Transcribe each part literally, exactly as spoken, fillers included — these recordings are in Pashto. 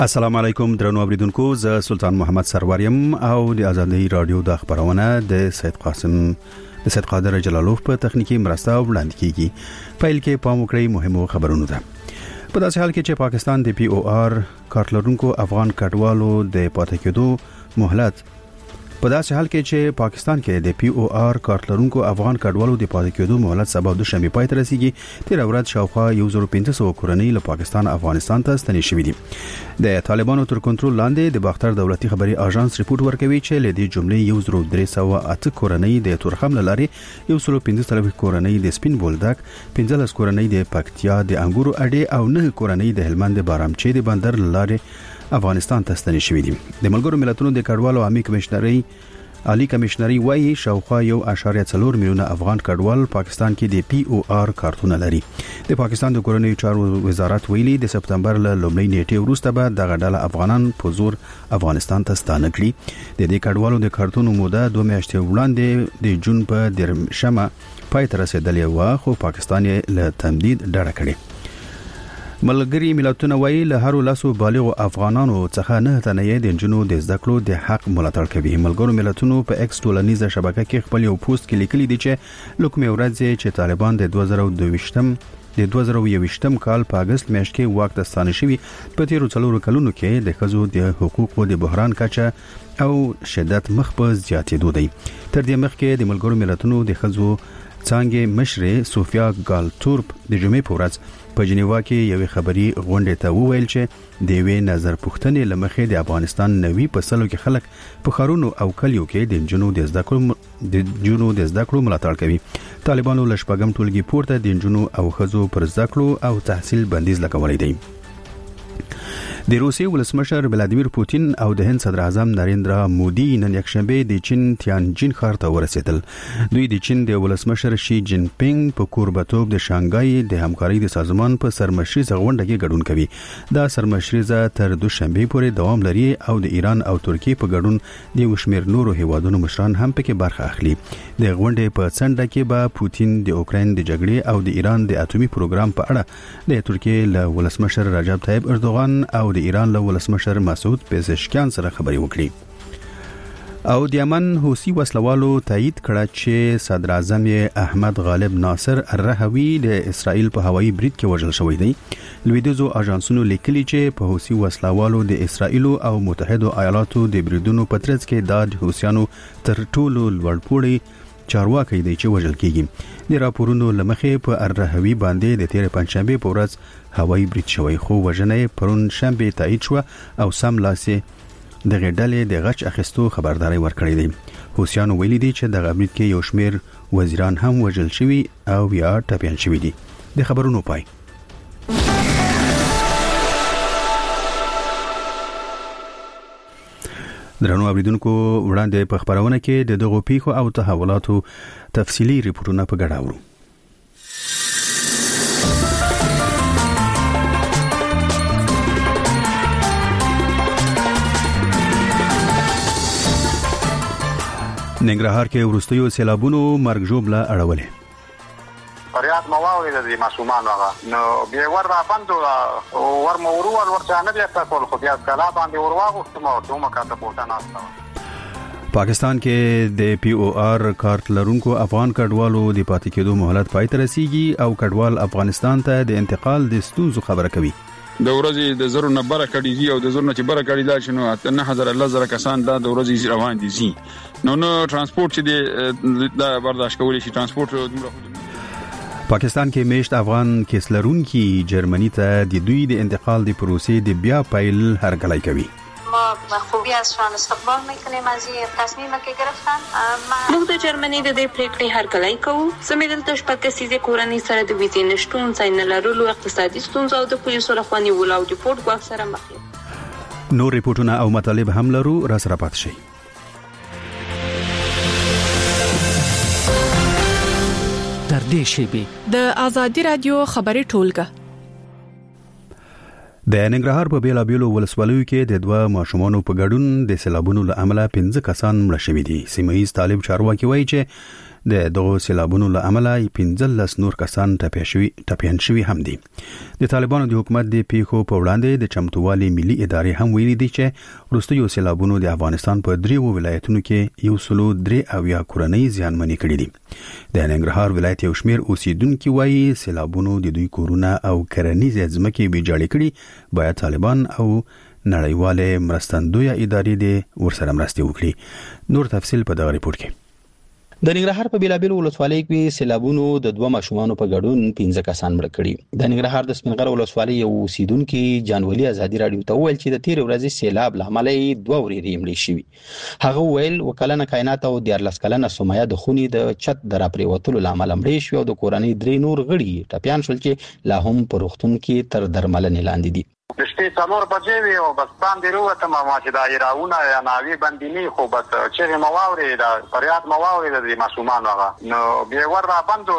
السلام علیکم درنو اوریدونکو، زه سلطان محمد سروریم او د ازادي رادیو د خبرونه د سید قاسم د سید قادر جلالوف په تخنیکی مرسته وړاندې کیږي. پیل کې پام وکړئ مهمو خبرونو ته. په داسې حال کې چې پاکستان د پی او آر کارتلرونکو افغان کډوالو د پاتې کېدو مهلت په داسې حال کې چې پاکستان کې د پی او آر کارتلرونکو افغان کډوالو د پاتې کېدو مهلت سبا د شنبه پای ته رسیدي. تیر ورځ شاوخوا یو زر پنځه سوه کورنۍ له پاکستان افغانستان ته ستنې شوې دي. د طالبانو تر کنټرول لاندې د باختر دولتي خبري اژانس ریپورت ورکوي چې له دې جملې یو زر درې سوه اته کورنۍ د تورخم لارې، یو سل پنځه څلوېښت کورنۍ د سپین بولدک، پنځلس کورنۍ د پکتیا د انګورو اډې او نه کورنۍ د هلمند د بارامچی د بندر لارې افغانستان ته ستنې شوې دي. د ملګرو ملتونو د کډوالو عامه کمشنري عالی کمشنري وايي شاوخوا یو اشاریه څلور میلیونه افغان کډوال پاکستان کې د پی او آر کارتونه لري. د پاکستان د کورنیو چارو وزارت ویلي د سپتمبر له لومړۍ نیټې وروسته به دغه ډله افغانان په زور افغانستان ته ستانه کړي. د دې کډوالو د کارتونو موده دوه میاشتې وړاندې د جون په درمشمه پای ته رسیدلې و، خو پاکستان یې له تمدید ډډه کړې. ملګری ملتونه وایي له هر لاسو بالغ افغانانو څخه نه تنه د جنو د زده کړو د حق ملاتړ کوي. ملګرو ملتونو په ایکس ټولنیزه شبکه کې خپل یو پوسټ کې لیکلي دي چې لکه مې ورځ چې طالبان د دوه زره دوه ویشتم د دوه زره یو ویشتم کال په اگست میاشت کې واک ته ستانه شوي، په تیرو څلورو کلونو کې د ښځو د حقوقو د بحران کچه او شدت مخ په زیاتېدو دی. تر دې مخکې د ملګرو ملتونو د ښځو څانګې مشره سوفیا ګالتورپ د جمعې په ورځ په جنیوا کې یوې خبري غونډې ته وویل چې د وی نظر پوښتنې لمخې د افغانستان نوي په سلو کې خلک په خارونو او کلیو کې د جنو د زده کړو د جنو د زده کړو ملاتړ کوي. طالبانو له شپږم ټولګي پورته د جنو او ښځو پر زده کړو او تحصیل بندیز لګولې دی. د روسیې ولسمشر ولادیمیر پوتین او د هند صدر اعظم نریندرا مودي نن یکشنبه د چین تیانجین ښار ته ورسېدل. دوی د چین د ولسمشر شي جین پینګ په کوربتوب د شانګای د همکارۍ د سازمان په سرمشريزه غونډه کې ګډون کوي. دا سرمشريزه تر دوشنبه پورې دوام لري او د ایران او ترکیې په ګډون د وشمیر نورو هیوادونو مشران هم پکې برخه اخلي. د غونډې په څنډه کې به پوتین د اوکراین د جګړې او د ایران د اټومي پروګرام په اړه د ترکیې له ولسمشر رجب طیب اردوغان او د ایران له ولسمشر مسعود پزشکیان سره خبرې وکړي. او د یمن حوثي وسلوالو تایید کړه چې صدر اعظم احمد غالب ناصر الرهوی د اسرائیل په هوایي برید کې وژل شوی دی. لویدیزو اژانسونو لیکلي چې په حوثي وسلوالو د اسرائیل او متحده ایالاتو د بریدونو په ترڅ کې د حوثیانو تر ټولو لوړپوړي چارواکي دی چې وژل کیږي. د راپورونو لمخې په الرهوی باندې د تیر پنځشنبه په ورځ هوایي برید شوی، خو وژنه پرون شنبه تایید شو او سم لاسه د غډلې د غچ اخیستو خبرداري ورکړې دي. حوثیانو ویلي دي چې د غبرید کې یو شمیر وزیران هم وژل شوي او یا ټپيان شوي دي. د خبرونو پای. درنو اوریدونکو، وړاندې په خبرونه کې د دغو پیښو او تحولاتو تفصیلی ریپورتونه په ګډه اورو. ننګرهار کې ورستیو سیلابونو مرګ ژوبله اړولې. فریاد مواوي د معصومان هغه نو به ور را بندو ور مورو ور ورچانه بیا تاسو خو بیا کلا باندې ورواغو مو دومره کاته پورته ناست. پاکستان کې د پی او آر کارت لرونکو افغان کډوالو د پاتې کېدو مهلت پای ته رسیدي او کډوال افغانستان ته د انتقال د ستونزو خبره کوي. د ورځې د زرو نه بره کړي او د زرو نه چې بره کړي دا شنو نه هزار الله زره کسان دا د ورځې روان دي زی نو نو ترانسپورت چې د برداشت کولی شي ترانسپورت دومره. پاکستان کې میشت افغان کیسلرونکي جرمنی ته د دوی د انتقال د پروسې د بیا پیل هرکلی کوي. ما خوبی از شان استقبال میکنیم از این تصمیمی که گرفتن. موږ د جرمني د دې پریکړې هرکلی کوو. زموږ دلته شپږ کسیزه کورنۍ سره د ویزې نشټون ځای نه لرلو اقتصادي ستونزې او د پولیسو لخوا نیول او ریپورت ګواښ سره مخ یو. نور ریپورتونه او مطالب هم لرو، را سره پات شئ. تر دې شیبې د ازادي رادیو خبري ټولګه. د ننګرهار په بیلابیلو ولسوالیو کې د دوه ماشومانو په ګډون د سیلابونو له امله پنځه کسان مړه شوي دي. سیمه ایز طالب چارواکي وایي چې د دغه سیلابونو له امله پنځلس نور کسان ټپيان شوي هم دي. د طالبانو د حکومت د پیښو په وړاندې د چمتووالي ملي ادارې هم ویلي دي چې وروستیو سیلابونو د افغانستان په دریو ولایتونو کې یو سلو درې اویا کورنۍ زیانمنې کړې دي. د ننګرهار ولایت یو شمېر اوسیدونکو وايي سیلابونو د دوی کورونه او کرنیزې ځمکې ویجاړې کړي، باید طالبان او نړیواله مرستندویه ادارې د ورسره مرستې وکړي. نور تفصیل په دغه ریپورت کې. د ننګرهار په بیلابیل ولسوالۍ کې سیلابونو د دوه ماشومانو په ګډون پنځه کسان مړ کړي. د ننګرهار د سپینغر ولسوالۍ یو اوسیدونکو جانولي ازادي رادیو ته وویل چې د تیر ورځې سیلاب له امله دوه ورېرې مړې شوي. هغه ویل وکلنه کائنات او دیارلس کلنه سمیه د خونی د چت در پریوتلو له امله مړې شوې او د کورنۍ درې نور غړي ټپيان شول چې لا هم په روغتون کې تر درملنې لاندې دي. د شپې څلور بجې وي او بس باندې وروته ما چې دا ایراونه یا ناوی باندې خو بس چې مواوري دا فریاد مواوري د ماشومان هغه نو بیا ور را بندو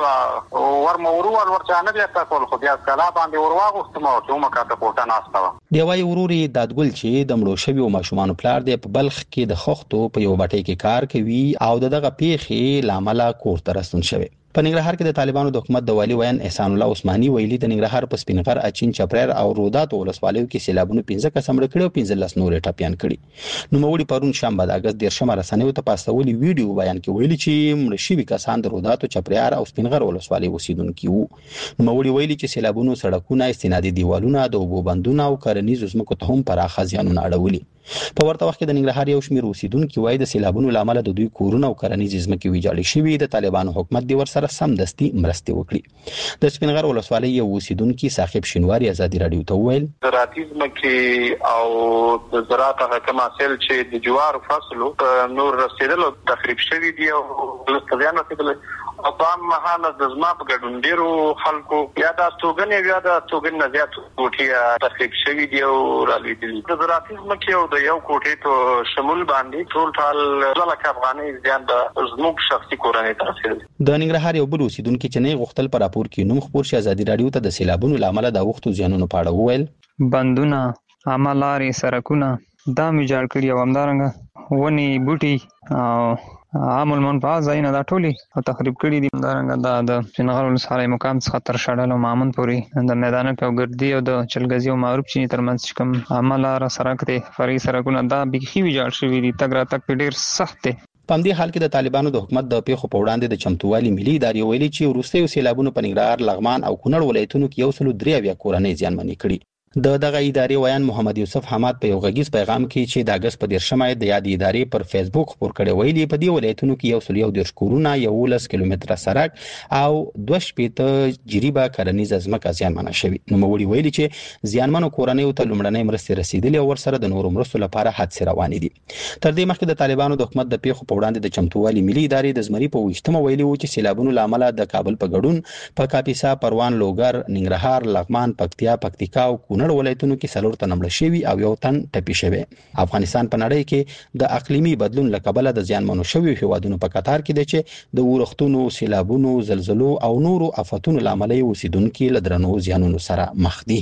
ور مورو ور چانه بیا تاسو خو بیا کلا باندې ورواغو مو ته مکه ته پورته ناستو. دی وايي وروري دادګل چې د مړو شوی او ماشومان پلار دی په بلخ کې د خښتو په یو بټۍ کې کار کوي او دغه پیښې لامل کور ترستون شوی. په ننګرهار کې د طالبانو د حکومت د والی ویان احسان الله عثماني ویلي د ننګرهار په سپینغر اچین چپریر او رودات ولسوالیو کې سیلابونو پنځه کسان مړ کړي او پنځلس نور ټپيان کړي. نو موري پرون شنبه د اگست دیرشمه رسنیو ته پاستولي ویډیو بیان کې ویلي چې مړ شوي کسان د رودات او چپریر او سپینغر ولسوالۍ اوسیدونکي وو. نو موري ویلي چې سیلابونو سړکونه، استنادي دیوالونه، د اوبو بندونه او کرنیزو ځمکو ته هم پراخه زیانونه اړولي. په ورته وخت کې د ننګرهار یو شمېر اوسیدونکو وایي د سیلابونو لامل د دوی کورونه او کرنیزې ځمکې ویجاړې شوي. د طالبانو حکومت دی ورسره سمدستي مرستې وکړي. د سپینغر ولسوالۍ یو اوسیدونکو صاحب شینواری ازادي رادیو ته وویل زراعتي ځمکې او د زراعت حکومت حاصل چې د جوار فصلو نور رسیدلو تخریب شوي دي او لستویان رسیدل او په مهاله د زما په ګډون ډیرو خلکو یا د توګنې یا د توګن نه زیات کوټې تخریب شوي دي او رالیدل. د زراعتي ځمکې او د یو کوټې ته شمول باندې ټول ټال لکه افغاني زیان د زموږ شخصي کورنۍ ته رسیدل. د ننګرهار یو بل اوسیدونکو چې نه غوښتل پر راپور کې نوم خبر شي ازادي رادیو ته د سیلابونو لامل د وختو زیانونو پاړه وویل بندونه، عملاري، سرکونه دا میجاړ کړی او همدارنګه ونی بوټي او عامل منفعه ځایونه دا ټولي او تخریب کړي دي. همدارنګه دا د سپینغر ولسوالۍ مقام څخه تر شړل او مامون پورې د میدان په ګردي او د چلګزي او معروف چینی ترمنځ کوم عملار سرک دی فرعي سرکونه دا بيخي ویجاړ شوي دي. تګ را تګ ډیر سخت دی. په همدې حال کې د طالبانو د حکومت د پیښو په وړاندې د چمتووالي ملي ادارې ویلي چې وروستیو سیلابونو په ننګرهار، لغمان او کونړ ولایتونو کې یو سلو درې اویا کورنۍ زیانمنې کړي. د دغه ادارې ویان محمد یوسف حماد په یو غږیز پیغام کې چې د اگست په دیرشمه د یاد ادارې پر فیسبوک خبر کړي ویلي په دې ولایتونو کې یو سل یو دیرش کورونه، یولس کیلومتره سړک او دوه شپېته جریبه کرنیزه ځمکه زیانمنه شوي. نو موري ویلي چې زیانمنو کورنیو ته لومړنۍ مرستې رسیدلې او ورسره د نورو مرستو لپاره هڅې روانې دي. تر دې مخکې د طالبانو د حکومت د پیښو په وړاندې د چمتووالي ملي ادارې د زمري په ویشتمه ویلي و چې سیلابونو لامل د کابل په ګډون په کاپیسا، پروان، لوګر، ننګرهار، لغمان، پکتیا، پکتیکا او کونړ ولایتونو کې څلور تن مړ شوي او یو تن ټپي شوی. افغانستان په نړۍ کې د اقلیمي بدلون له کبله د زیانمنو شویو هیوادونو په قطار کې دی چې د اورښتونو، سیلابونو، زلزلو او نورو آفتونو لامل یې اوسیدونکو له درنو زیانونو سره مخ دي.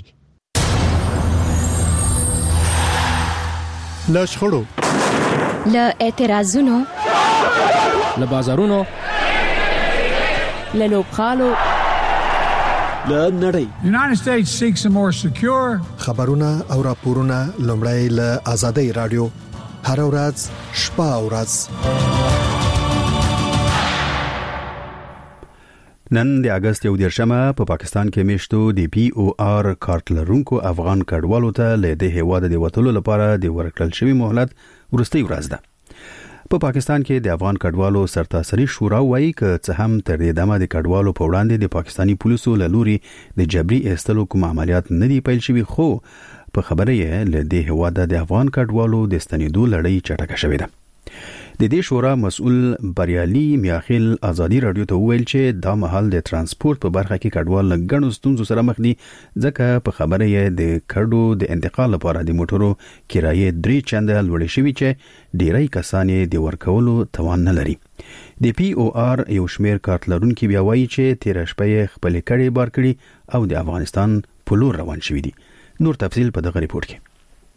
له شخړو، له اعتراضونو، له بازارونو، له لوبغالو، له نړۍ. United States seeks a more secure خبرونه او راپورونه لومړی له آزادۍ رادیو هر ورځ شپه او ورځ. نن د اگست یو دیرشمه په پاکستان کې میشتو د پی او آر کارت لرونکو افغان کډوالو ته له دې هیواد د وټولو لپاره د ورکړل شوی مهلت ورستۍ ورځ ده. په پاکستان کې د افغان کډوالو سرتاسري شورا وایي چې څه هم تر دې دمه د کډوالو په وړاندې د پاکستاني پولیسو له لوري د جبري ایستلو کوم عملیات نه دی پیل شوي، خو په خبره یې له دې هیواد د افغان کډوالو د ستنېدو لړۍ چټکه شوې ده. د دې شورا مسؤل بریالي میاخیل ازادي رادیو ته ویل چې دا مهال د ترانسپورت په برخه کې کډوال له ګڼو ستونزو سره مخ دي، ځکه په خبره یې د کډو د انتقال لپاره د موټرو کرایې درې چنده لوړې شوي چې ډیری کسان یې د ورکولو توان نه لري. د پی او آر یو شمیر کارت لرونکي بیا وایي چې تیر شپه خپل کړي بار کړي او د افغانستان په لور روان شوي دي. نور تفصیل په دغه ریپورت کې.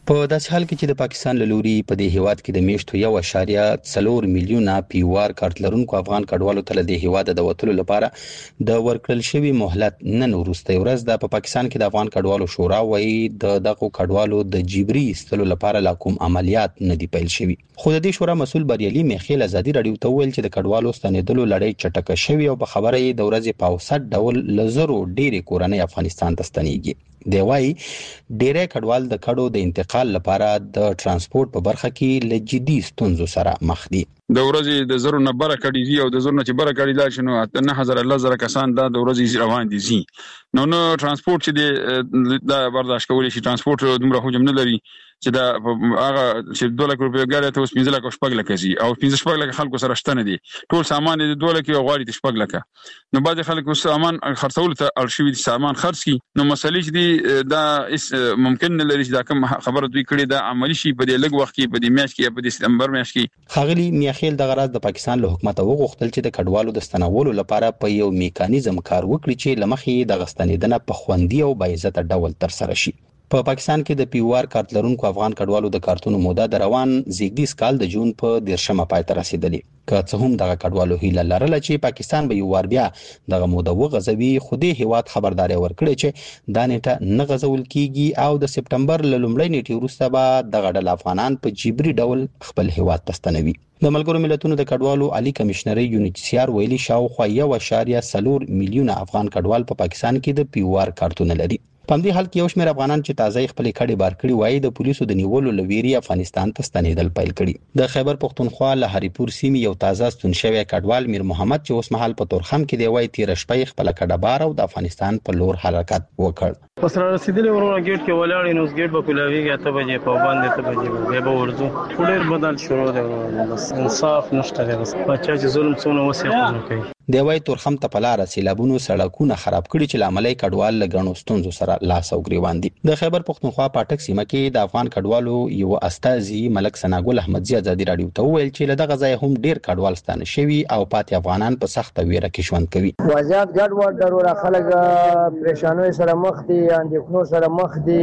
په داسې حال کې چې د پاکستان له لوري په دې هیواد کې د میاشتو یو اشاریه څلور میلیونه پیوار کارت لرونکو افغان کډوالو ته د هیواد د وټلو لپاره د ورکړل شوی مهلت نن وروسته ورځ د پاکستان کې د افغان کډوالو شورا وایي د دغه کډوالو د جبري استلو لپاره لا کوم عملیات نه دی پیل شوی. خو د دې شورا مسول بریالي میخیل ازادي رادیو ته ویل چې د کډوالو ستنېدلو لړۍ چټکه شوی او په خبره یې د ورځې په اوسط ډول لزرو ډېری کورنۍ افغانستان ته ستنېږي. دی وايي ډېری کډوال د کډو د انتقال لپاره د ترانسپورت په برخه کې له جدي ستونزو سره مخ دي. د ورځې د زرو نه بره کړي دي او د زرو نه چې بره کړي دا شنو نه هزار الله زره کسان دا د ورځې روان دي زی نو نو ترانسپورت چې دا برداشت کولی شي ترانسپورت دومره حجم نه لري چې دا هغه چې دوه لک روپیا ګاډي ته اوس پنځه لک شپږ لک شي او پنځه شپږ لک خلکو سره شته نه دي ټول سامان د دوه لک او غواړي د شپږ لک نو بعض خلکو سامان خرڅول ته ارشیوي سامان خرڅ کی نو مسلې چې دي دا ممکن نه لري چې دا کوم خبره دوی کړي دا عملی شي په دې لګ وخت کې په دې میاشت کې په دې سپتمبر میاشت کې. خاغلی میاخیل د غراض د پاکستان له حکومت وغوښتل چې د کډوالو د ستنولو لپاره په یو میکانیزم کار وکړي چې لمخې د غستنیدنه په خوندي او باعزت ډول تر سره شي. په پا پاکستان کې د پیوار کارت لرونکو افغان کډوالو د کارتونو موده د روان زیږدیز کال د جون په دیرشمه پای ته رسیدلې. که څه هم دغه کډوالو هیله لرله چې پاکستان به یو وار بیا دغه موده وغځوي خو د هیواد خبرداري ورکړي چې دا نیټه نه غځول کیږي او د سپتمبر له لومړۍ نیټې وروسته به دغه ډول افغانان په جبري ډول خپل هیواد ته ستنوي. د ملګرو ملتونو د کډوالو عالی کمشنري یونیسیار ویلي شاوخوا یو اشاریه څلور میلیونه افغان کډوال په پاکستان کې د پیوار کارتونه لري. په دې حال کې یو شمېر افغانان چې تازه خپل کډي بار کړي وایي د پولیسو د نیولو لویری افغانستان ته ستنېدل پیل کړي. د خیبر پختونخوا له هریپور سیمې یو تازه ستون شوی کډوال میر محمد چې اوس مهال په تورخم کې دی وایي تیر شپه خپل کډه بار او د افغانستان په لور حرکت وکړ. پس را رسیدلې ورونه گیټ کې ولاړې نو گیټ په کلاویږي ته بجې په باندې ته بجې به به ورځو ټول بدل شروع دی بس انصاف نشته دی بس بچا چې ظلم څونه وسه کوي. دی وايي تورخم ته پلار سیلابونو سړکونه خراب کړي چې لامل کډوال لګڼو ستونزو سره لاس او ګریوان دي. د خیبر پختونخوا پاټک سیمه کې د افغان کډوالو یو استازي ملک سناګل احمدزي ازادي رادیو ته ویل چې له دغه ځای هم ډیر کډوال ستانه شوي او پاتې افغانان په سخت ویره کې ژوند کوي. وضعیت ګډوډ ضرورت خلک پریشانوي سره مخ دي اندېښنو سره مخ دي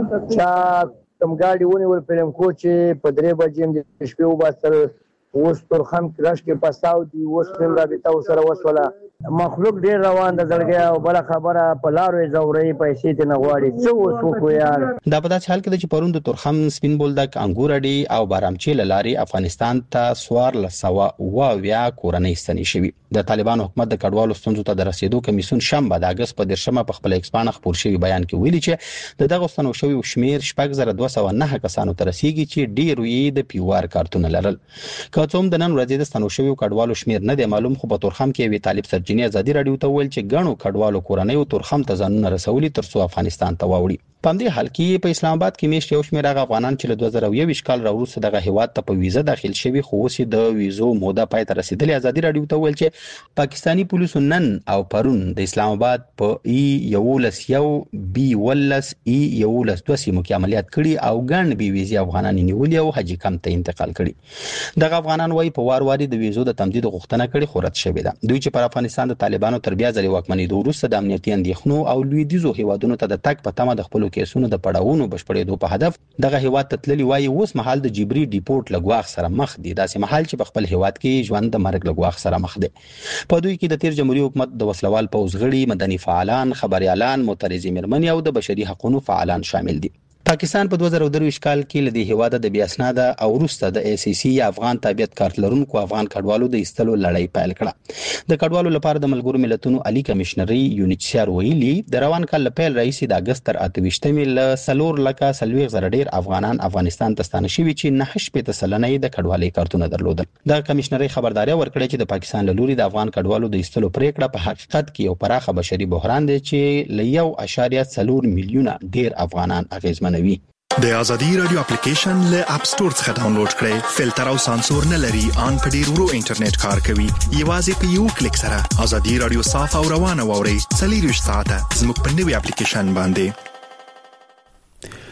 چې کوم ګاډي ونیول پرم کو چې په درې بجې د شپې وباسل اوس تورخم کراش کې پساو دی اوس هم رابطه سره وسوله مخلوق ډیر روان د زړګي او بل خبره په لارو زورې پیسې ته نه غواړي څو وسو یار. دا په داسې حال کې چې پرون د تورخم سپین بولدک انګورډي او بارامچی لاري افغانستان ته سوار لسوا او بیا کورنۍ ستنې شوی. د طالبان حکومت د کډوالو ستونزو ته د رسیدو کمیسون شنبه د اگست په دیرشمه په خپل ایکسپان خبر شوی بیان کې ویلي چې د دغه ستنو شوی شمیر شپږ زره دوه سوه نه کسانو ته رسیدي چې ډیر یې د پیوار کارتونه لرل. کوم د نن ورځې د ستنو شوی کډوالو شمیر نه دی معلوم خو په تورخم کې وی طالب سرجنی ازادي رادیو ته ویل چې غنو کډوالو کورنۍ او تورخم ته ځانونه رسولي ترڅو افغانستان ته واوړي. په دې حال کې په اسلام آباد کې میشت یو شمېر هغه افغانان چې له دوه زره یو کال راوروسته دغه هیواد ته په ویزه داخل شوي خو اوس د ویزو موده پای ته رسیدلې. ازادي رادیو ته ویل چې پاکستانی پولیسو نن او پرون د اسلام آباد په ای یولس یو بي ولس ای یولس دوه سیمو کې عملیات کړي او ګڼ بي ویزي افغانان نیولي او حاجی کم ته انتقال کړي. دغه افغانان وايي په وار واري د ویزو د تمدید غوښتنه کړي خو رد شوې ده. دوی چې پر افغانستان د طالبانو تر بیا ځلې واکمنېدو وروسته د امنیتي اندېښنو او لویدیځو هیوادونو ته د تګ په تمه د خپلو کیسونو د پړاو نو بشپړېدو په هدف دغه هیواد ته تللي وایي اوس مهال د جبري ډیپورت لګواخ سره مخ دي. داسې مهال چې په خپل هیواد کې ژوند د مرګ لګواخ سره مخ دي. په دوی کې د تیر جمهوریت حکومت د وسلوال پوځ غړي، مدني فعالان، خبريالان، معترضي مېرمنې او د بشري حقوقو فعالان شامل دي. پاکستان په دوه زره درویشت کال کې لدی هیواد د بیا اسناد او وروسته د ای سی سی افغان تابعیت کارت لرونکو افغان کډوالو د ایستلو لړۍ پیل کړه. د کډوالو لپاره د ملګرو ملتونو عالی کمشنري یونیسیار ویلي د روان کال پیل رئیس د اگست تر اته ویشتمې ل سلور لکه سلويغ زره ډیر افغانان افغانستان ته ستانه شوي چې نه شپږ سلنې د کډوالۍ کارتونه درلودل. د کمشنري خبرداري ورکړه چې د پاکستان له لوري د افغان کډوالو د ایستلو پریکړه په حقیقت کې یو پراخه بشري بحران دی چې ل یو اشاریه څلور میلیونه ډیر افغانان اغیزمنوي. د ازادي رادیو اپلیکیشن له اپ ستور څخه ډاونلوډ کړئ. فلټر او سانسور نه لري، ان په ډیر ورو انټرنیټ کار کوي. یوازې په یو کلیک سره ازادي رادیو صاف او روانه ووري. څلور ساعته زموږ په نوې اپلیکیشن باندې.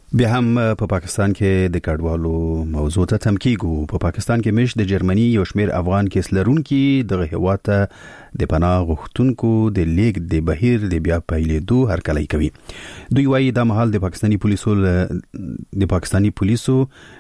بیا هم په پا پاکستان کې د کډوالو موضوع ته تم کیږو. په پا پاکستان کې مش د جرمني یو شمیر افغان کیس لرونکي د هیواد ته د پناه غوښتونکو د لیګ د بهیر د بیا پیلېدو هرکلی کوي. دوی وايي د مهال د پاکستاني پولیسو د پاکستاني پولیسو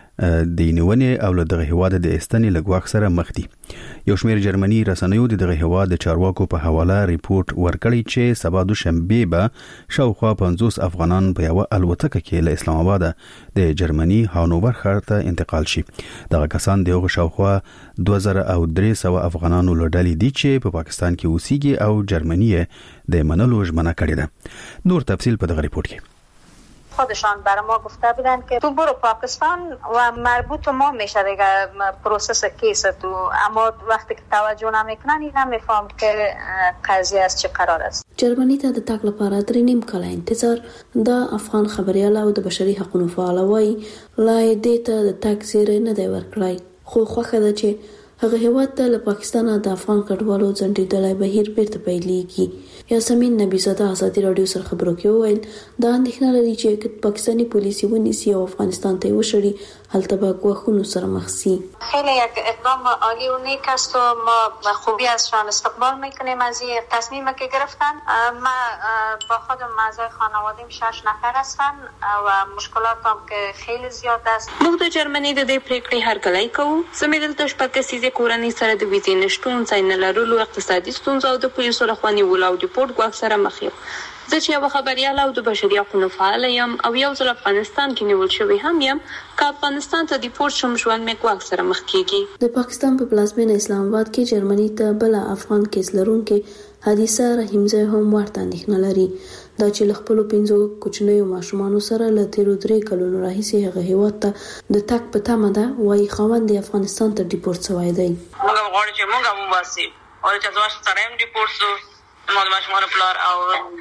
د نیونې او له دغه هیواد د استنې لګواخ سره مخ دي. یو شمیر جرمني رسنیو د دغه هیواد د چارواکو په حواله ریپورت ورکړی چې سبا دوشنبه به شاوخوا پنځوس افغانان په یو الوتکه کې له اسلام آباد د جرمني هانوور ښار ته انتقال شي. دغه کسان دغه شاوخوا دوه زره او درې سوه افغانانو له ډلې دي چې په پاکستان کې اوسېږي او جرمنی د منلو ژمنه کړې ده. نور تفصیل په دغه ریپورت کې. خودشان برای ما گفته بودن که تو برو پاکستان و مربوط ما میشه دیگه پروسس کیس تو، اما وقتی که توجه نمیکنن اینا میفهم که قضیه از چه قرار است. جرمنی ته د تاک لپاره درې نیم کاله انتظار. د افغان خبريال او د بشري حقوقو فعال وای لای دې ته د تاک زیری نه دی ورکړای، خو خوخه ده چې هغه هیواد ته له پاکستان د افغان کډوالو ځنډېدلای بهیر بیرته پیلېږي. یاسمین نبی زاده ازادي رادیو سره خبرو کې وویل دا اندېښنه لري چې پاکستانی پولیس ونیسي او افغانستان ته وشړي، هلته به ګواښونو سره مخ شي. خیلی یک اقدام عالی و نیک است و ما خوبی ازشان استقبال میکنیم از این تصمیمی که گرفتن. ما با خودم اعضای خانواده‌ام شش نفر هستن و مشکلاتم که خیلی زیاد است. موږ د جرمني د دې پریکړې هرکلی کوو. زموږ دلته شپږ کسیزه کورنۍ سره د ویزې نشټون ځای نه لرلو، اقتصادي ستونزو او د پولیسو لخوا نیولو او ډیپورټ ګواښ سره مخ یو. زه چې یو خبريال او د بشري حقوقو فعال یم او یو ځل افغانستان کې نیول شوی هم یم، که افغانستان ته ډیپورټ شوم ژوند مې ګواښ سره مخ کیږي. د پاکستان په پلازمینه اسلام آباد کې جرمني ته بل افغان کیس لرونکي حدیثه رحیمزی هم ورته اندېښنه لري. دا چې له خپلو پنځو کوچنیو ماشومانو سره له تیرو درې کلونو راهیسې هغه هیواد ته د تګ په تمه ده، وایي خاوند یې افغانستان ته ډیپورټ شوی دی. موږ غواړو چې موږ هم وباسي او چې زما سره هم ډیپورټ شو. ما د ماشومانو پلار او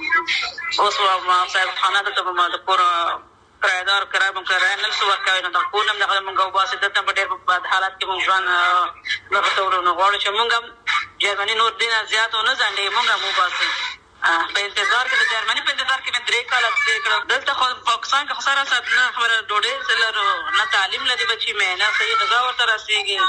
اوس ما صاحب خانه ته ما د کور کرایدار کرای مونږ کرای نه څو ورکوي نو دا کور هم دغه مونږ وباسي دته په ډېر په حالت کې مونږ ځان نه پټورو نو غواړو چې مونږ جرمني نور دین زیات نه ځانډي مونږ هم وباسي. په انتظار کې د جرمني په انتظار کې درې کاله تیر کړم. دلته خو پاکستان کې خساره سات نه خبره ډوډۍ سره نه تعلیم لدی بچي مې نه صحیح غذا ورته راسيږي.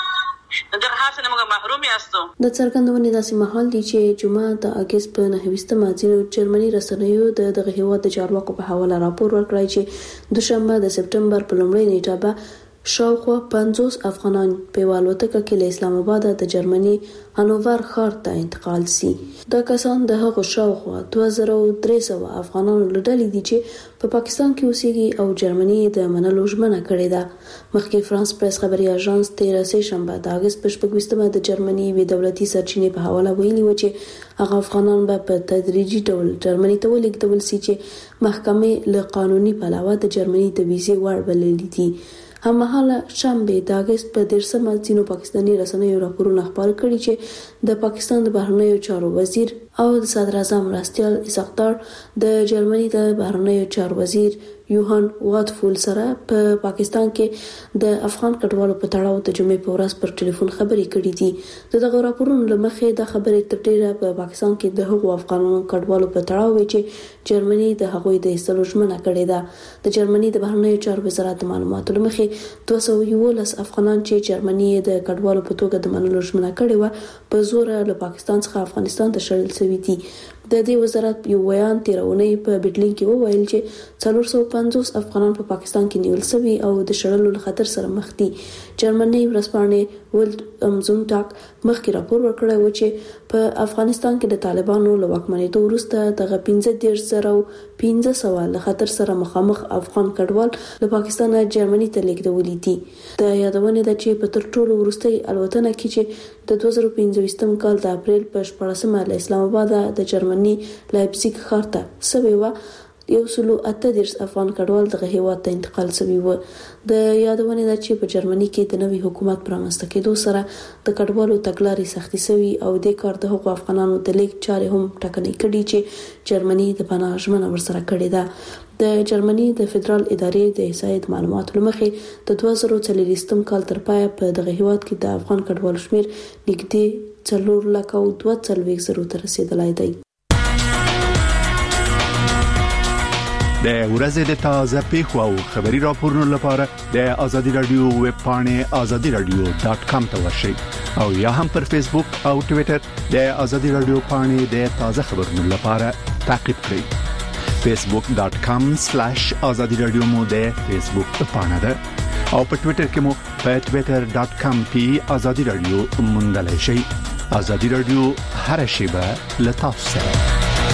در هر څه موږ محروم یاستو. د څرګندونې داسې مهال دی چې جمعه د اگست په نهویشتمه ځینو جرمني رسنیو د دغه هیواد د چارواکو په حواله راپور ورکړی چې دوشنبه د سپټمبر په لومړۍ نیټه به شاوخوا پنځوس افغانان په یوه الوتکه کې له اسلام آباد د جرمني هانوور ښار ته انتقال سي. دا کسان د هغو شاوخوا دوه زره او درې سوه افغانانو له ډلې دي چې په پاکستان کې اوسېږي او جرمني د منلو ژمنه کړې ده. مخکې فرانس پریس خبري اژانس تیره سهشنبه د اګست په شپږویشتمه د جرمني یوې دولتي سرچینې په حواله ویلي و چې هغه افغانان به په تدریجي ډول جرمني ته ولېږدول سي چې محکمې له قانوني پلوه د جرمني د ویزې وړ بللي دي. هممهاله شنبه د اګست په دیرشمه ځینو پاکستاني رسنیو راپورونه خپاره کړي چې د پاکستان د بهرنیو چارو وزیر او د صدر اعظم مرستیال اسحاقدار د جرمني د بهرنیو چارو وزیر یوهان واتفول سره په پا پاکستان کې د افغان کډوالو په تړاو د جمعې په ورځ پر ټلیفون خبرې کړې دي. د دغه راپورونو له مخې د خبرې تر ډیره په پاکستان کې د هغو افغانانو کډوالو په تړاو وي چې جرمني د هغوی د ایستلو ژمنه کړې ده. د جرمني د بهرنیو چارو وزارت د معلوماتو له مخې دوه سوه یولس افغانان چې جرمني د کډوالو په توګه د منلو ژمنه کړې وه په زوره له پاکستان څخه افغانستان ته شړل شوي دي. د دې وزارت یو بیان تیرونی په برلین کې وویل چې څلور سوه پنځوس افغانان په پاکستان کې نیول شوي او د شړلو له خطر سره مخ دي. جرمني ورځپاڼې ولډ زونټاګ مخکې راپور ورکړی و چې په افغانستان کې د طالبانو له واکمنېدو وروسته دغه پنځه دېرش زره او پنځه سوه له خطر سره مخامخ افغان کډوال له پاکستانه جرمني ته لیږدولي دي. د یادونې ده چې په تر ټولو وروستۍ الوتنه کې چې د دوه زره پنځویشتم کال د اپریل په شپاړسمه له اسلام آباد د جرمني لایپزیګ ښار ته سوی و، یو سلو اته دېرش افغان کډوال دغه هیواد ته انتقال شوي و. د یادونې ده چې په جرمني کې د نوي حکومت پر رامنځته کېدو سره د کډوالو تګلارې سختې شوي او د کار د هغو افغانانو د لیږد چارې هم ټکنۍ کړي چې جرمني د پناه ژمنه ورسره کړې ده. د جرمني د فدرال ادارې د احصایې معلوماتو له مخې د دوه زره څلوېښتم کال تر پایه په دغه هیواد کې د افغان کډوالو شمېر نږدې څلور لکه او دوه څلوېښت زرو ته رسېدلی دی. د ورځې د تازه پیښو او خبري راپورونو لپاره د آزادي رادیو ویب پاڼه آزادي رادیو ډاٹ کام ته ورشئ او یا هم پر فیسبوک او ټوئیټر د آزادي رادیو پاڼه د تازه خبرونو لپاره تعقیب کړئ. فیسبوک ډاٹ کام سلیش آزادي رادیو مو د فیسبوک پاڼه ده او په ټوئیټر کې مو په ټوئیټر ډاٹ کام پی آزادي رادیو موندلای شئ. آزادي رادیو هر شیبه له تاسو سره.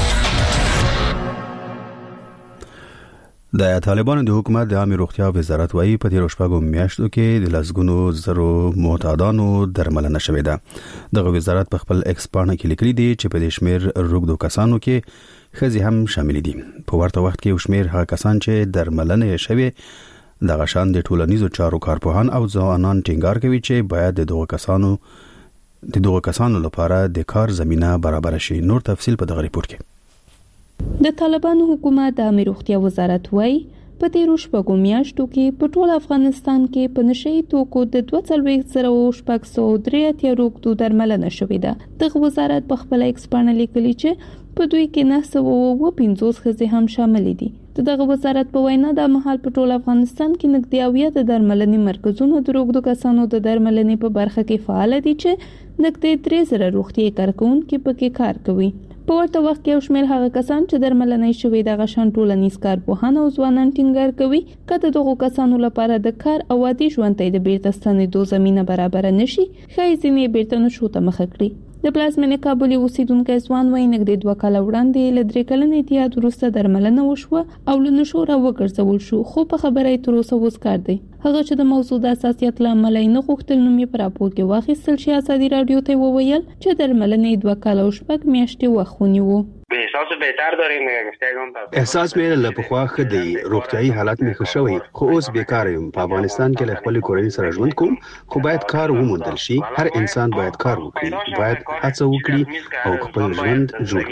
د طالبانو د حکومت د عامه روغتیا وزارت وايي په تیر شپږو میاشتو کې د لسګونو زرو معتادانو درملنه شوې ده. دغه وزارت په خپل ایکس پاڼه کې لیکلي دي چې په دې شمیر روغدو کسانو کې خزي هم شامل دي. په ورته وخت کې شمیر هغه کسان چې درملنه شوې دغه شان د ټولنیزو چارو کارپوهان او ځوانان ټینګار کوي چې باید د دغه کسانو د دغه کسانو لپاره د کار زمينه برابر شي. نور تفصيل په دغه ریپورت کې. د طالبانو حکومت د عامه روغتیا وزارت وايي په تیر شپږو میاشتو کې په ټول افغانستان کې په نشئی توکو د دوه څلوېښت زره شپږ سوه درې اتیا روغتو درملنه شوې ده. دغه وزارت په خپل ایکس پاڼه لیکلي چې په دوی کې نه سوه اووه پنځوس ښځې هم شامل دي. دغه وزارت په وینا د مهال په ټول افغانستان کې نږدې اویا د درملنې مرکزونو د روغتو کسانو د درملنې په برخه کې فعال دي چې نږدې درې زره روغتي کارکونکي پکې کار کوي. په ورته وخت کې شمېر هغه کسان چې درملنه شوی د غشن ټولنیز کارپوهان او ځوانان ټینګار کوي کله دغه کسانو لپاره د کار او عادي ژوند ته د بیرته ستنېدو زمينه برابر نشي خای ځینې بیرته نشو ته مخ کړي. د پلازمینې کابل اوسیدونکو ځوان وایي نږدې دوه کاله وړاندې ل درې کلن اتحاد وروسته درملنه وشوه او له نشو را وګرځول شو خو په خبره تر اوسه وسکار دی. هغه چې د موضوع د اساسیت لامل نه غوښتل نوم یې پر راپور کې واخیستل شي. آزادي رادیو ته وویل چې درملنه دوه کاله او شپږ میاشتې وخت ونیو. به احساس بهتر داریم نگفتگان احساس مې له پخوا ښه دی، روغتیايي حالت مې ښه شوی خو اوس بیکار یم. په افغانستان کې له خپل کورنۍ سره ژوند کوم خو باید کار وموندل شي. هر انسان باید کار وکړي، باید هڅه وکړي او خپل ژوند جوړ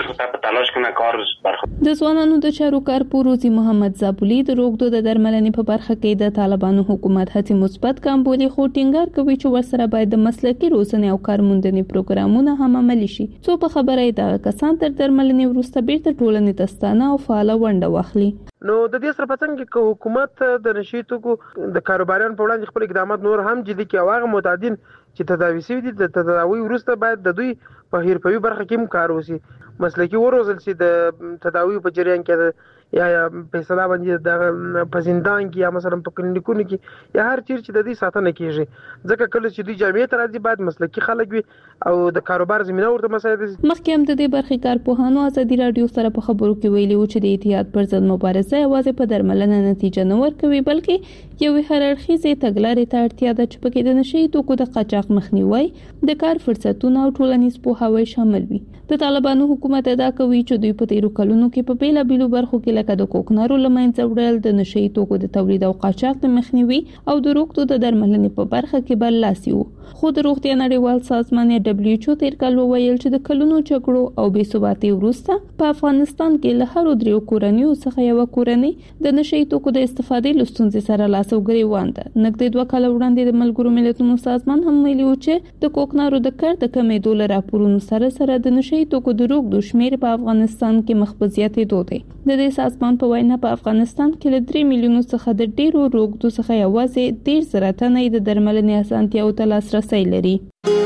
کړي. د ځوانانو د چارو کارپور روزي محمد زابلی د روغتو د درملنې په برخه کې د طالبانو حکومت هڅې مثبت ګام بولي خو ټینګار کوي چې ورسره باید د مسلکي روزنې او کارموندنې پروګرامونه هم عملي شي څو په خبره د کسان تر درملنې ورسته بیرته ټولنې تستانه او فعاله ونډه واخلي. نو د دې سره پڅنګ کې حکومت د نشي توکو د کاروباریانو په وړاندې خپل اقدامات نور هم جدي کوي. هغه معتادین چې تداوي شوي دي د تداوي ورسته باید د دوی په حرفوي برخه کې هم کار وشي، مسلکي وروزل شي د تداوي په جریان کې یا یا په سلا باندې د په زندان کې یا مثلا په کلینیکونو کې یا هر چیر چې د دې ساتنه کیږي ځکه کله چې دوی جامعې ته راځي باید مسلکي خلک وي او د کاروبار زمينه ورته مساعد شي. مخکې هم د دې برخې کارپوهانو آزادي رادیو سره په خبرو کې ویلي و چې د اتحاد پر ضد مبارزه یوازې په درملنه نتیجه نه ورکوي بلکې یو هررخیزه تګلارې ته اړتیا ده چې پکې د نشي توکو د قاچاق مخنیوي، د کار فرصتونو او ټولنیز پوهاوی شامل وي. د طالبانو حکومت ادا کوي چې دوی په تیرو کلونو کې په بیلا بیلو برخو کې لکه د کوکنارو لمنځه وړل، د نشي توکو د تولید او قاچاق د مخنیوي او د روغتو د درملنې په برخه کې برلاسي وو. خو د روغتیا نړیوال سازمان دبليو ایچ او تیر کال وویل چې د کلونو جګړو او بې ثباتۍ وروسته په افغانستان کې له هر دریو کورنیو څخه یو کورنۍ د نشي توکو د استفادې لستونځ سره لاس او ګریوان ده. نږدې دوه کال وړاندې د ملګرو ملتونو سازمان هم ویلي و چې د کوکنارو د کار د کمېدو له راپورونو سره سره د نشي توکو د روغ د شمیر په افغانستان کې مخ په زیاتېدو دی. د دې سازمان په وینا په افغانستان کې له درې میلیونو څخه د ډیرو روغتو څخه یوازې ډیر زره تنه د درملنې اسانتیاو ته لاسرسی لري.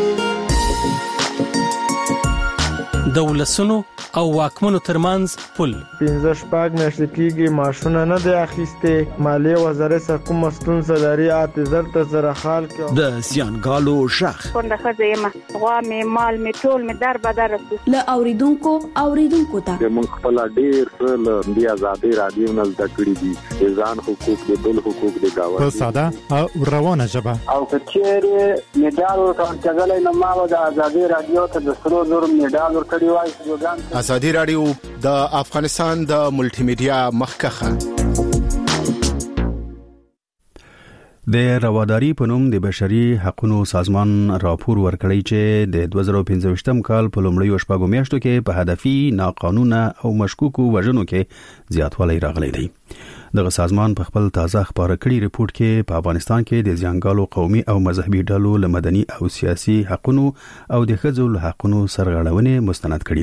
د ولسونو او واکمنو ترمنځ پل پنځه شپږ میاشتې کېږي ماشونه نه دی اخیستې. مالیې وزارت څخه کومه ستونزه لري اته زر ته زره خال کې د زیانګالو شخ څنګه ښځه یم غوا مې مال مې ټول مې در بدر له اوریدونکو اوریدونکو ته موږ خپل ډیر له دې آزادي رادیو نه زده کړې دي ځان حقوق د بل حقوق د گاوه په ساده او روانه ژبه او کچېره میډال ورکړل کېدل نه ما د آزادي رادیو ته د سرو زر میډال ورکړی وای. آزادي رادیو د افغانستان د ملټي میډیا مخکخه د رواداری په نوم د بشري حقوقو سازمان راپور ورکړی چې د دوه زره پنځه کال په لومړیو شپږو میاشتو کې په هدفي ناقانونه او مشکوکو وژنو کې زیاتوالی راغلی دی. دغه سازمان په خپل تازه خبره کړي ریپورت کې په افغانستان کې د ځانګړو قومي او مذهبي ډلو له مدني او سیاسي حقوقو او د ښځو له حقوقو سرغړونې مستند کړي دي.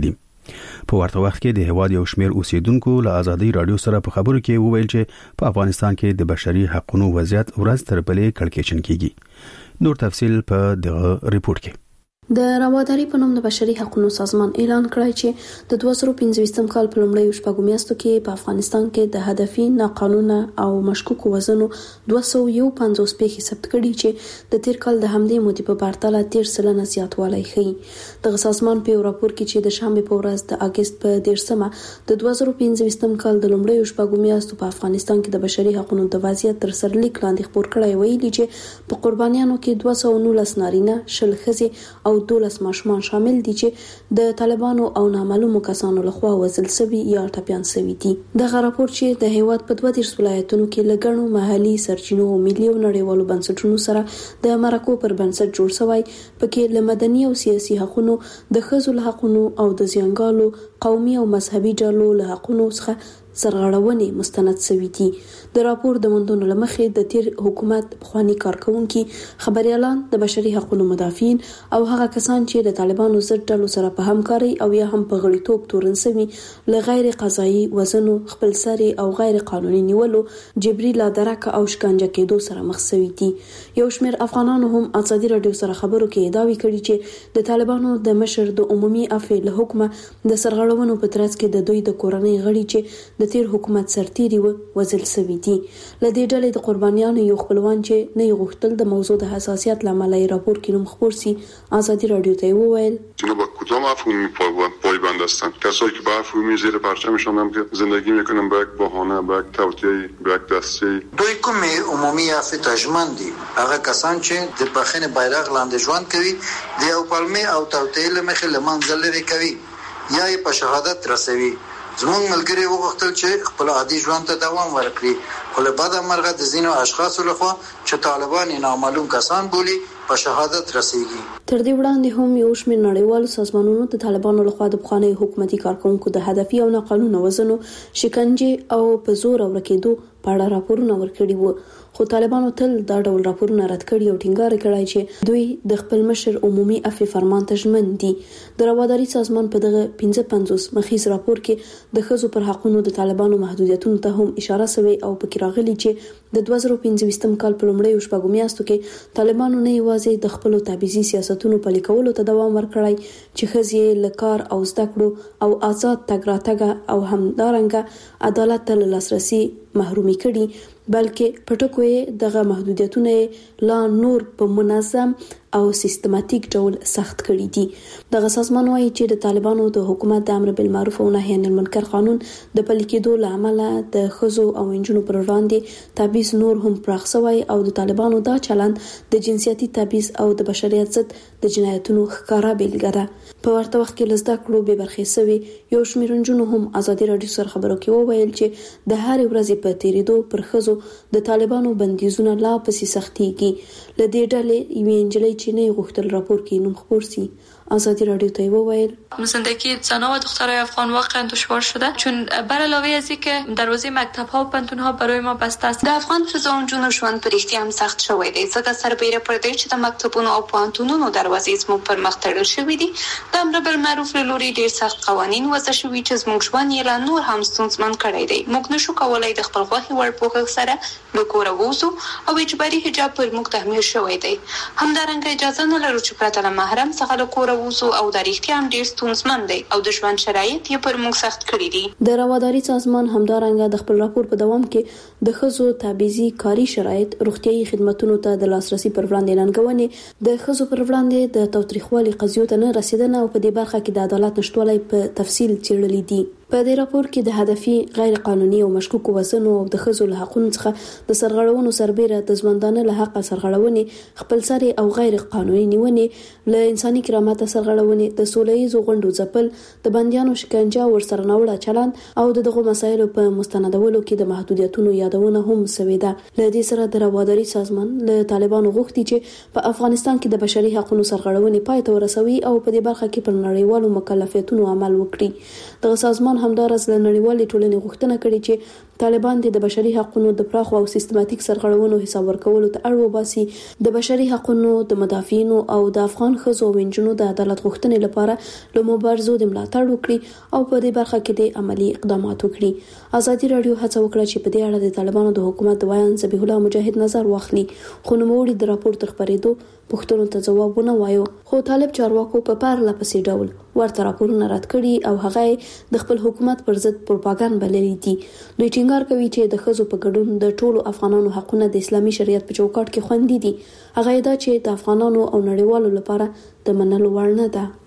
په ورته وخت کې د هواد یو شمېر اوسیدونکو له ازادي رادیو سره په خبرو کې وویل چې په افغانستان کې د بشري حقوقو وضعیت ورځ تر بلې کړکېچن کیږي. نور تفصيل په دغه ریپورت کې. د رواداري په نوم د بشري حقوقو سازمان اعلان کړی چې د دوه زره پنځه کال په لومړیو شپږو میاشتو کې په افغانستان کې د هدفي ناقانونه او مشکوکو وزنو دوه سوه یو پنځوس پیښې ثبت کړي چې د تیر کال د همدې مودې په پرتله تیر سلنه زیاتوالی ښیي. دغه سازمان په یو راپور کې چې د شنبه په ورځ د اگست په دیرشمه د دوه زره پنځه کال د لومړیو شپږو میاشتو په افغانستان کې د بشري حقوقو د وضعیت تر سرلیک لاندې خبر کړی ویلي چې په قربانیانو کې دوه سوه نولس نارینه، شل ښځې او دولس ماشومان شامل دي چې د طالبانو او نامعلومو کسانو لخوا وژل شوي یا ټپيان شوي دي. دغه راپور چې د هیواد په دوه دیرش ولایتونو کې لګڼو محلي سرچینو او ملي او نړیوالو بنسټونو سره د مرکو پر بنسټ جوړ شوی، پکې له مدني او سیاسي حقوقو، د ښځو له حقوقو او د زیانګالو قومي او مذهبي ډلو له حقوقو څخه سرغړونې مستند شوي دي. د راپور د موندنو لمخې د تیر حکومت پخوانی کارکونکي، خبريالان، د بشري حقوقو مدافعین او هغه کسان چې د طالبانو ضد ډلو سره په همکاري او یا هم په غړیتوب تورن شوي له غیر قضایي وزنو، خپلسري او غیر قانوني نیولو، جبري لادرکه او شکنجه کېدو سره مخ شوي دي. یو شمېر افغانانو هم ازادي رادیو سره خبرو کې داوی کړي چې د طالبانو د مشر د عمومي عفو له حکمه د سرغړونو په ترڅ کې د دوی د کورنۍ غړي چې د تیر حکومت سرتيري و وزل شوي دي. لدې ډلې د قربانیانو یو خپلوان چې نه غوښتل د موضوع د حساسیت لامل یې راپور کې نوم خبر سي، ازادي رادیو ته وویل اینا با کدام مفهومی پایبند هستند؟ کسایی که به مفهومی زیر پرچمشان هم که زندگی میکنن به یک بهانه، به یک توطئه، به یک دسته. دوی کوم عمومي عفو تجمن دي، هغه کسان چې د بخښنې بیرغ لاندې ژوند کوي، د یو پلمې او توطئه لمخې لمنځه لري کوي یا یې په شهادت رسوي. زموږ ملګری وغوښتل چې خپل عادي ژوند ته دوام ورکړي، خو له بده مرغه د ځینو اشخاصو لخوا چې طالبان نامعلوم کسان بولي په شهادت رسیږي. تر دې وړاندې هم یو شمېر نړیوالو سازمانونو د طالبانو لخوا د پخوانی حکومتي کارکونکو د هدفي او ناقانونه وزنو، شکنجې او په زور ورکېدو په اړه راپورونه ورکړي وو، خو طالبانو تل دا ډول راپورونه رد کړي او ټینګار کړی چې دوی د خپل مشر عمومي عفو فرمان ته ژمن دي. د رواداري سازمان په دغه پنځه پنځوس مخیز راپور کې د ښځو پر حقوقو د طالبانو محدودیتونو ته هم اشاره شوې او پکې راغلي چې د دوه زره پنځه کال په لومړیو شپږو میاشتو کې طالبانو نه یوازې د خپل تبعیضي سیاستونو پلي کولو ته دوام ورکړی چې ښځې له کار او زده کړو او آزاد تګ راتګ او همدارنګه عدالت ته لاسرسي محرومي کړي، بلکې پټکوي دغه محدودیتونه لا نور په منظم او سیستماتیک ډول سخت کړي دي. دغه سازمان وايي چې د طالبانو د حکومت د امر بالمعروف او نهي عن المنکر قانون د پلي کېدو له امله د ښځو او نجونو پر وړاندې تبعیض نور هم پراخ شوی او د طالبانو دا چلند د جنسیتي تبعیض او د بشریت ضد د جنایتونو ښکاره بیلګه ده. په ورته وخت کې لزده کړو به برخې سوي یو شمېر نجونو هم ازادي رادیو سره خبرو کې وویل چې د هر ورځې په تیریدو پر ښځو د طالبانو بندیزونه لا پسې سختيږي. لدې ډلې یوې نجلۍ چې نه غوښتل راپور کې نوم خبر سي، ازادی رادیو ته وویل زندگی زنان و دخترای افغان واقعا دشوار شده، چون بر علاوه از اینکه دروازه مکتب ها و پانتون ها برای ما بسته است. د افغان ښځو او نجونو ژوند په رښتیا هم سخت شوی دی، ځکه سربیره پر دې چې د مکتبونو او پانتونونو دروازې زموږ پر مخ تړل شوې دي. د امر بالمعروف له لوري ډېر سخت قوانین وضع شوي چې زموږ ژوند یې لا نور هم ستونزمن کړی دی. موږ نشو کولای د خپل خوښې وړ پوښښ سره له کوره ووځو او اجباري حجاب پر موږ تحمیل شوی دی. همدارنګه اجازه نه لرو چې پرته له محرم څخه له کوره ووځو او د رښتیا هم ډېر ستونزمن دی او د ژوند شرایط یې پر موږ سخت کړي دي. د رواداري سازمان همدارنګه د خپل راپور په دوام کې د ښځو تبعیضي کاري شرایط، روغتیايي خدماتو ته د لاسرسي پر وړاندې ننګونې، د ښځو پر وړاندې د تاوتریخوالي قضیو ته نه رسیدنه او په دې برخه کې د عدالت نشټوالی په تفصیل څېړلي دي. په دې راپور کې د هدفي غیر قانوني او مشکوک وسنو او د ښځو له حقوقو څخه د سرغړونو سربېره د ژوندانه له حق سرغړونې، خپلسري او غیر قانوني نیونې، له انساني کرامت سرغړونې، د سولهییزو غونډو ځپل، د بندیانو شکنجه او ورسره ناوړه چلند او د دغو مسایلو په مستندولو کې د محدودیتونو یادونه هم شوې ده. له دې سره د رواداري سازمان له طالبانو غوښتي چې په افغانستان کې د بشري حقوقو سرغړونې پای ته ورسوي او په دې برخه کې پر نړیوالو مکلفیتونو عمل وکړي. دغه سازمان همدارس له نړیوالې ټولنې غوښتنه کړې چې طالبان د بشري حقوقو د پراخو او سیستماتیک سرغړونو حساب ورکولو ته اړ وباسي، د بشري حقوقو د مدافعین او د افغان ښځو او نجونو د عدالت غوښتنې لپاره له مبارزو د ملاتړ وکړي او په دې برخه کې د عملی اقدامات وکړي. ازادي رادیو هڅه وکړه چې په دې اړه د طالبانو د حکومت د وایان ذبیح الله مجاهد نظر واخلي، خو نوموړي د راپور تر خبرېدو پوښتنو ته ځواب ونه وایو. خو طالب چارواکو په پارله پسې ډول ورته راپورونه رد کړي او هغه د خپل حکومت پر ضد پروپاګاندا بللي دي. دوی ټینګار کوي چې د ښځو په ګډون د ټولو افغانانو حقونه د اسلامي شریعت په چوکاټ کې خوندي دي. هغه دا چې د افغانانو او نړیوالو لپاره د منلو وړ نه ده.